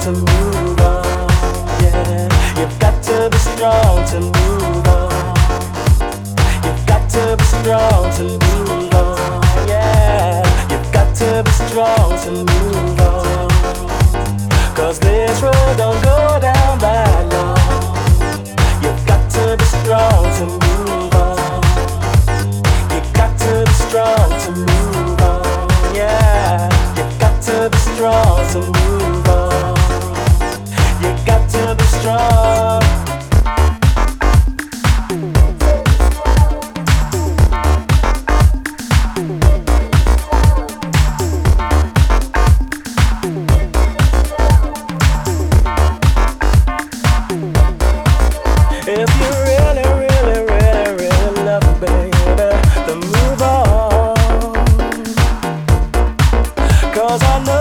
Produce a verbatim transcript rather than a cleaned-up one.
to move on. Yeah, you've got to be strong to move on. You've got to be strong to move on. Yeah, you've got to be strong to move on. Cause this road don't go down that long. You've got to be strong to move on. You've got to be strong to move on. Yeah, you've got to be strong to move on. You got to be strong. If you really, really, really, really love me, baby, then move on. Cause I know